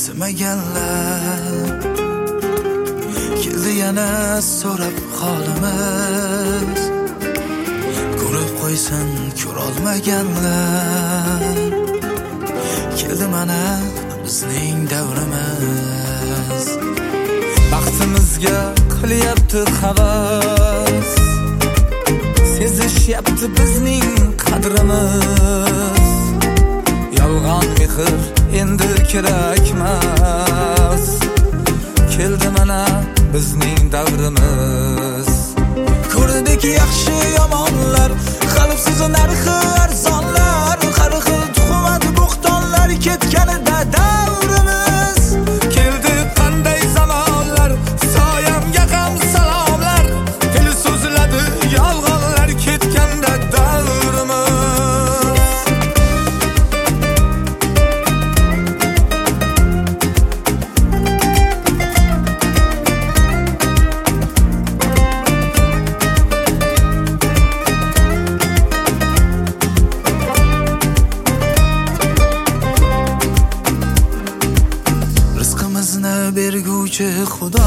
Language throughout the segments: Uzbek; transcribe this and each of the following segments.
Semaganlar keldi yana so'rab holimiz. Ko'rib qo'ysin ko'rolmaganlar. Keldi mana bizning davrimiz. Baxtimizga qilyapti havas, sezishyapti bizning qadrimiz. Yolg'on mehr endi kerakmas. Keldi mana bizning davrimiz. Ko'rdik yaxshi yomonlar, qalbsiz narxi arzonlar, har xil tuhmat bo'xtonlar ketganida davrimiz. Keldi qanday zamonlar, soyamga ham salomlar, til so'zladi yolg'onlar ketganda davrimiz. Berguvchi Xudo,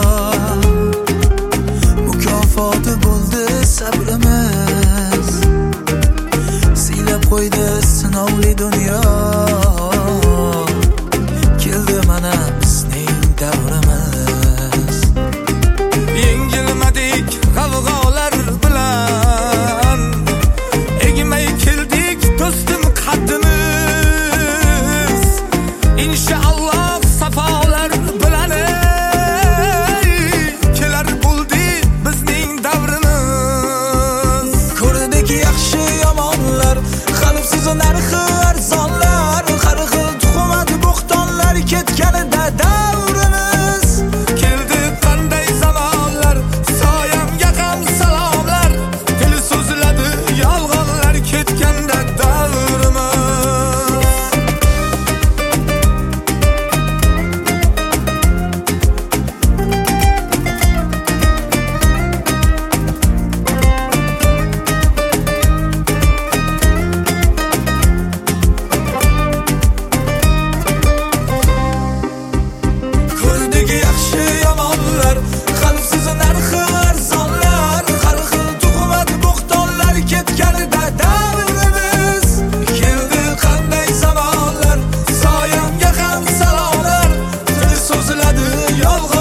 mukofoti bo'ldi sabrimiz. Siylab qo'ydi sinovli dunyo, keldi mana bizning davrimiz. Yengilmadik g'avg'olar bilan, egmay keldik do'stim qaddimiz. Inshaalloh safolar narxi arzonlar, har xil tuhmat bo'xtonlar ketganida davrimiz. Keldi qanday zamonlar, soyamga ham salomlar, til so'zladi yolg'onlar ketganda davrimiz. Yolg'on